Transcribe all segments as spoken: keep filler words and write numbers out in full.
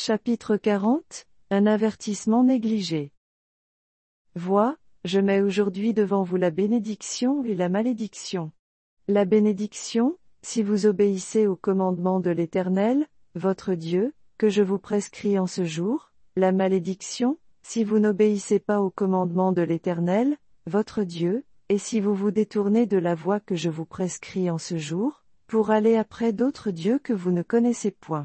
Chapitre quarante. Un avertissement négligé. Vois, je mets aujourd'hui devant vous la bénédiction et la malédiction. La bénédiction, si vous obéissez au commandement de l'Éternel, votre Dieu, que je vous prescris en ce jour, la malédiction, si vous n'obéissez pas au commandement de l'Éternel, votre Dieu, et si vous vous détournez de la voie que je vous prescris en ce jour, pour aller après d'autres dieux que vous ne connaissez point.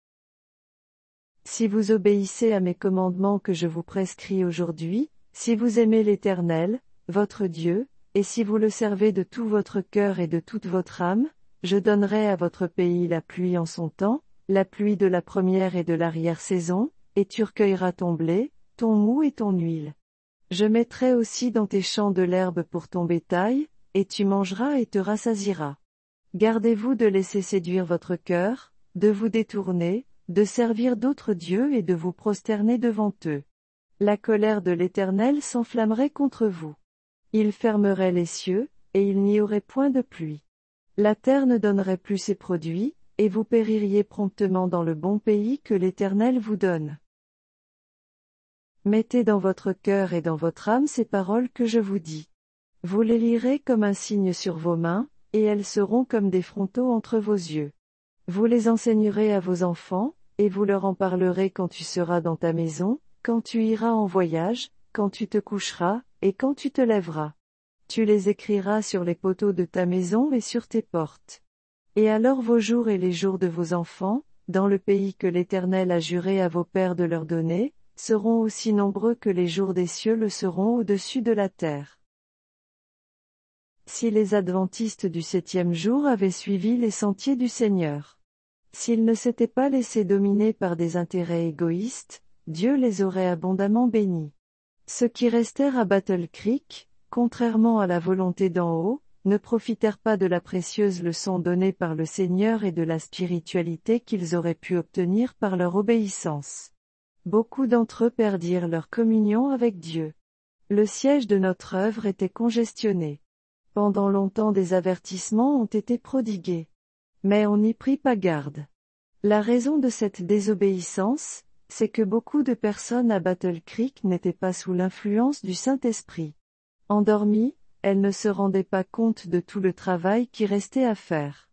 Si vous obéissez à mes commandements que je vous prescris aujourd'hui, si vous aimez l'Éternel, votre Dieu, et si vous le servez de tout votre cœur et de toute votre âme, je donnerai à votre pays la pluie en son temps, la pluie de la première et de l'arrière-saison, et tu recueilleras ton blé, ton mou et ton huile. Je mettrai aussi dans tes champs de l'herbe pour ton bétail, et tu mangeras et te rassasieras. Gardez-vous de laisser séduire votre cœur, de vous détourner, de servir d'autres dieux et de vous prosterner devant eux. La colère de l'Éternel s'enflammerait contre vous. Il fermerait les cieux, et il n'y aurait point de pluie. La terre ne donnerait plus ses produits, et vous péririez promptement dans le bon pays que l'Éternel vous donne. Mettez dans votre cœur et dans votre âme ces paroles que je vous dis. Vous les lirez comme un signe sur vos mains, et elles seront comme des frontaux entre vos yeux. Vous les enseignerez à vos enfants, et vous leur en parlerez quand tu seras dans ta maison, quand tu iras en voyage, quand tu te coucheras, et quand tu te lèveras. Tu les écriras sur les poteaux de ta maison et sur tes portes. Et alors vos jours et les jours de vos enfants, dans le pays que l'Éternel a juré à vos pères de leur donner, seront aussi nombreux que les jours des cieux le seront au-dessus de la terre. Si les adventistes du septième jour avaient suivi les sentiers du Seigneur, s'ils ne s'étaient pas laissés dominer par des intérêts égoïstes, Dieu les aurait abondamment bénis. Ceux qui restèrent à Battle Creek, contrairement à la volonté d'en haut, ne profitèrent pas de la précieuse leçon donnée par le Seigneur et de la spiritualité qu'ils auraient pu obtenir par leur obéissance. Beaucoup d'entre eux perdirent leur communion avec Dieu. Le siège de notre œuvre était congestionné. Pendant longtemps des avertissements ont été prodigués. Mais on n'y prit pas garde. La raison de cette désobéissance, c'est que beaucoup de personnes à Battle Creek n'étaient pas sous l'influence du Saint-Esprit. Endormies, elles ne se rendaient pas compte de tout le travail qui restait à faire.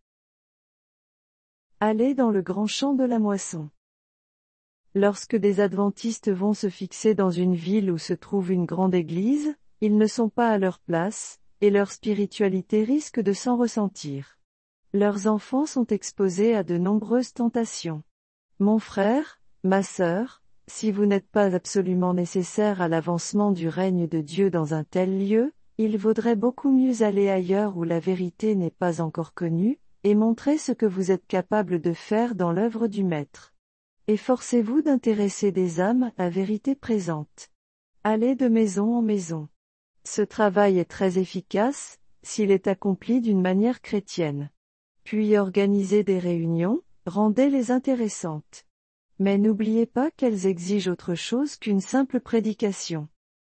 Allez dans le grand champ de la moisson. Lorsque des adventistes vont se fixer dans une ville où se trouve une grande église, ils ne sont pas à leur place, et leur spiritualité risque de s'en ressentir. Leurs enfants sont exposés à de nombreuses tentations. Mon frère, ma sœur, si vous n'êtes pas absolument nécessaire à l'avancement du règne de Dieu dans un tel lieu, il vaudrait beaucoup mieux aller ailleurs où la vérité n'est pas encore connue, et montrer ce que vous êtes capable de faire dans l'œuvre du Maître. Efforcez-vous d'intéresser des âmes à la vérité présente. Allez de maison en maison. Ce travail est très efficace, s'il est accompli d'une manière chrétienne. Puis organisez des réunions, rendez-les intéressantes. Mais n'oubliez pas qu'elles exigent autre chose qu'une simple prédication.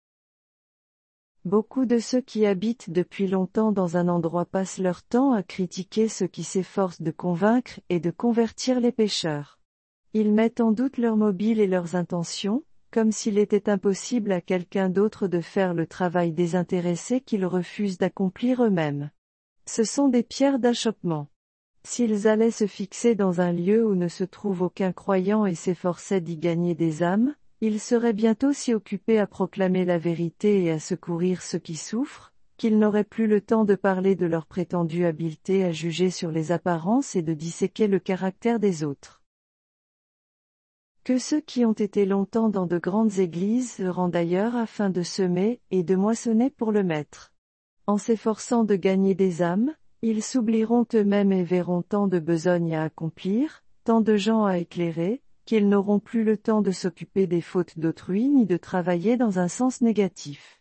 Beaucoup de ceux qui habitent depuis longtemps dans un endroit passent leur temps à critiquer ceux qui s'efforcent de convaincre et de convertir les pécheurs. Ils mettent en doute leurs mobiles et leurs intentions, comme s'il était impossible à quelqu'un d'autre de faire le travail désintéressé qu'ils refusent d'accomplir eux-mêmes. Ce sont des pierres d'achoppement. S'ils allaient se fixer dans un lieu où ne se trouve aucun croyant et s'efforçaient d'y gagner des âmes, ils seraient bientôt si occupés à proclamer la vérité et à secourir ceux qui souffrent, qu'ils n'auraient plus le temps de parler de leur prétendue habileté à juger sur les apparences et de disséquer le caractère des autres. Que ceux qui ont été longtemps dans de grandes églises se rendent ailleurs afin de semer et de moissonner pour le Maître. En s'efforçant de gagner des âmes, ils s'oublieront eux-mêmes et verront tant de besognes à accomplir, tant de gens à éclairer, qu'ils n'auront plus le temps de s'occuper des fautes d'autrui ni de travailler dans un sens négatif.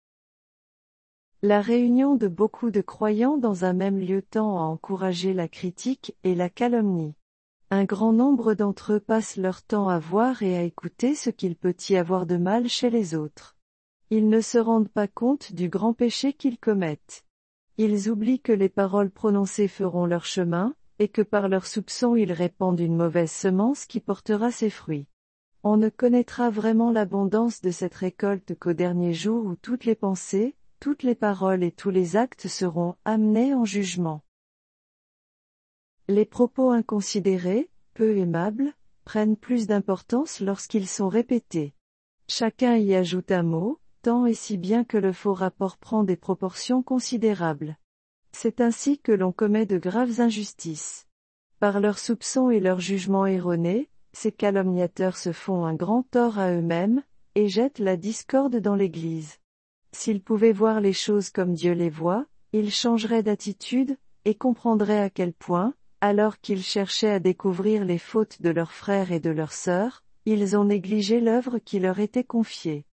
La réunion de beaucoup de croyants dans un même lieu tend à encourager la critique et la calomnie. Un grand nombre d'entre eux passent leur temps à voir et à écouter ce qu'il peut y avoir de mal chez les autres. Ils ne se rendent pas compte du grand péché qu'ils commettent. Ils oublient que les paroles prononcées feront leur chemin, et que par leurs soupçons ils répandent une mauvaise semence qui portera ses fruits. On ne connaîtra vraiment l'abondance de cette récolte qu'au dernier jour où toutes les pensées, toutes les paroles et tous les actes seront amenés en jugement. Les propos inconsidérés, peu aimables, prennent plus d'importance lorsqu'ils sont répétés. Chacun y ajoute un mot, tant et si bien que le faux rapport prend des proportions considérables. C'est ainsi que l'on commet de graves injustices. Par leurs soupçons et leurs jugements erronés, ces calomniateurs se font un grand tort à eux-mêmes, et jettent la discorde dans l'Église. S'ils pouvaient voir les choses comme Dieu les voit, ils changeraient d'attitude, et comprendraient à quel point, alors qu'ils cherchaient à découvrir les fautes de leurs frères et de leurs sœurs, ils ont négligé l'œuvre qui leur était confiée.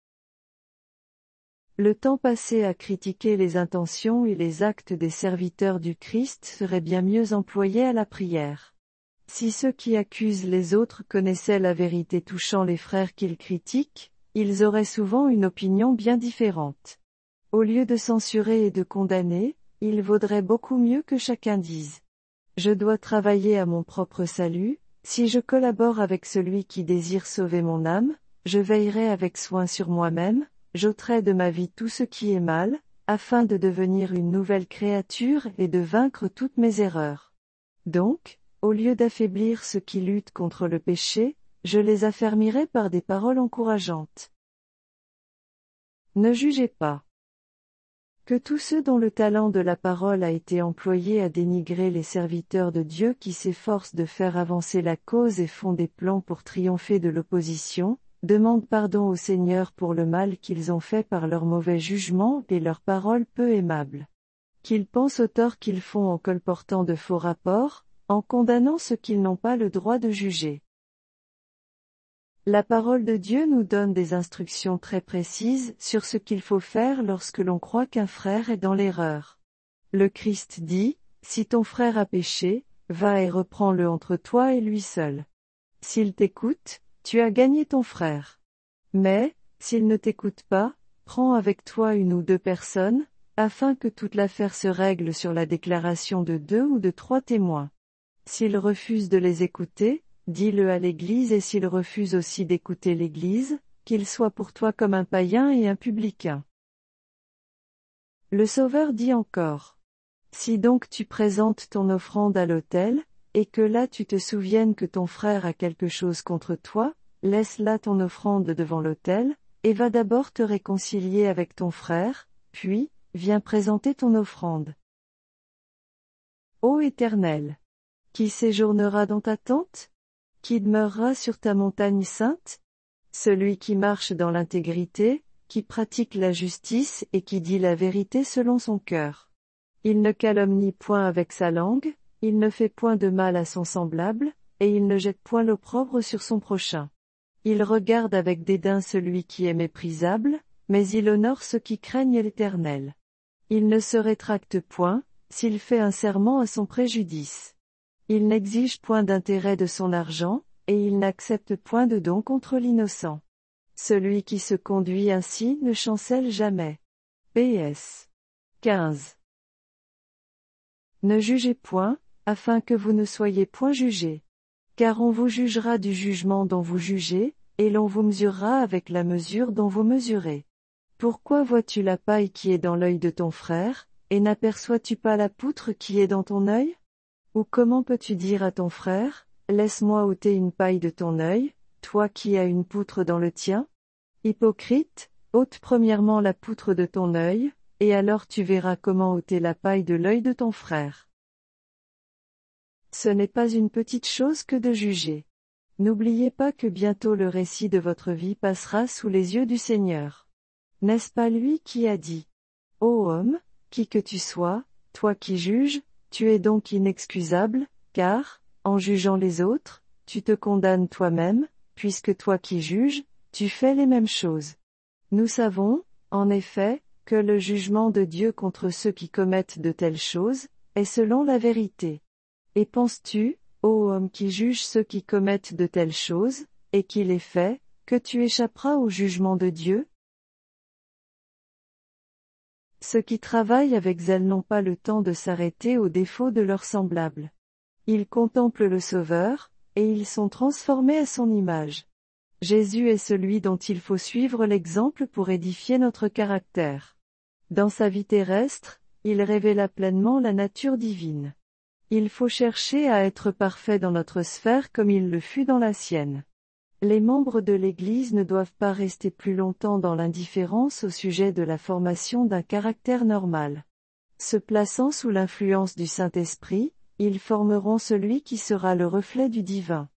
Le temps passé à critiquer les intentions et les actes des serviteurs du Christ serait bien mieux employé à la prière. Si ceux qui accusent les autres connaissaient la vérité touchant les frères qu'ils critiquent, ils auraient souvent une opinion bien différente. Au lieu de censurer et de condamner, il vaudrait beaucoup mieux que chacun dise « Je dois travailler à mon propre salut, si je collabore avec celui qui désire sauver mon âme, je veillerai avec soin sur moi-même, j'ôterai de ma vie tout ce qui est mal, afin de devenir une nouvelle créature et de vaincre toutes mes erreurs. Donc, au lieu d'affaiblir ceux qui luttent contre le péché, je les affermirai par des paroles encourageantes. Ne jugez pas. Que tous ceux dont le talent de la parole a été employé à dénigrer les serviteurs de Dieu qui s'efforcent de faire avancer la cause et font des plans pour triompher de l'opposition, demandent pardon au Seigneur pour le mal qu'ils ont fait par leur mauvais jugement et leurs paroles peu aimables. Qu'ils pensent au tort qu'ils font en colportant de faux rapports, en condamnant ceux qu'ils n'ont pas le droit de juger. La parole de Dieu nous donne des instructions très précises sur ce qu'il faut faire lorsque l'on croit qu'un frère est dans l'erreur. Le Christ dit, « Si ton frère a péché, va et reprends-le entre toi et lui seul. S'il t'écoute, tu as gagné ton frère. Mais, s'il ne t'écoute pas, prends avec toi une ou deux personnes, afin que toute l'affaire se règle sur la déclaration de deux ou de trois témoins. S'il refuse de les écouter, dis-le à l'Église et s'il refuse aussi d'écouter l'Église, qu'il soit pour toi comme un païen et un publicain. » Le Sauveur dit encore, « Si donc tu présentes ton offrande à l'autel, et que là tu te souviennes que ton frère a quelque chose contre toi, laisse là ton offrande devant l'autel, et va d'abord te réconcilier avec ton frère, puis, viens présenter ton offrande. Ô Éternel! Qui séjournera dans ta tente? Qui demeurera sur ta montagne sainte? Celui qui marche dans l'intégrité, qui pratique la justice et qui dit la vérité selon son cœur. Il ne calomnie point avec sa langue, il ne fait point de mal à son semblable, et il ne jette point l'opprobre sur son prochain. Il regarde avec dédain celui qui est méprisable, mais il honore ceux qui craignent l'Éternel. Il ne se rétracte point, s'il fait un serment à son préjudice. Il n'exige point d'intérêt de son argent, et il n'accepte point de don contre l'innocent. Celui qui se conduit ainsi ne chancelle jamais. P S quinze. Ne jugez point, afin que vous ne soyez point jugés. Car on vous jugera du jugement dont vous jugez, et l'on vous mesurera avec la mesure dont vous mesurez. Pourquoi vois-tu la paille qui est dans l'œil de ton frère, et n'aperçois-tu pas la poutre qui est dans ton œil? Ou comment peux-tu dire à ton frère, laisse-moi ôter une paille de ton œil, toi qui as une poutre dans le tien? Hypocrite, ôte premièrement la poutre de ton œil, et alors tu verras comment ôter la paille de l'œil de ton frère. Ce n'est pas une petite chose que de juger. N'oubliez pas que bientôt le récit de votre vie passera sous les yeux du Seigneur. N'est-ce pas lui qui a dit, « Ô homme, qui que tu sois, toi qui juges, tu es donc inexcusable, car, en jugeant les autres, tu te condamnes toi-même, puisque toi qui juges, tu fais les mêmes choses. » Nous savons, en effet, que le jugement de Dieu contre ceux qui commettent de telles choses, est selon la vérité. Et penses-tu, ô homme qui juge ceux qui commettent de telles choses, et qui les fait, que tu échapperas au jugement de Dieu? Ceux qui travaillent avec zèle n'ont pas le temps de s'arrêter aux défauts de leurs semblables. Ils contemplent le Sauveur, et ils sont transformés à son image. Jésus est celui dont il faut suivre l'exemple pour édifier notre caractère. Dans sa vie terrestre, il révéla pleinement la nature divine. Il faut chercher à être parfait dans notre sphère comme il le fut dans la sienne. Les membres de l'Église ne doivent pas rester plus longtemps dans l'indifférence au sujet de la formation d'un caractère normal. Se plaçant sous l'influence du Saint-Esprit, ils formeront celui qui sera le reflet du divin.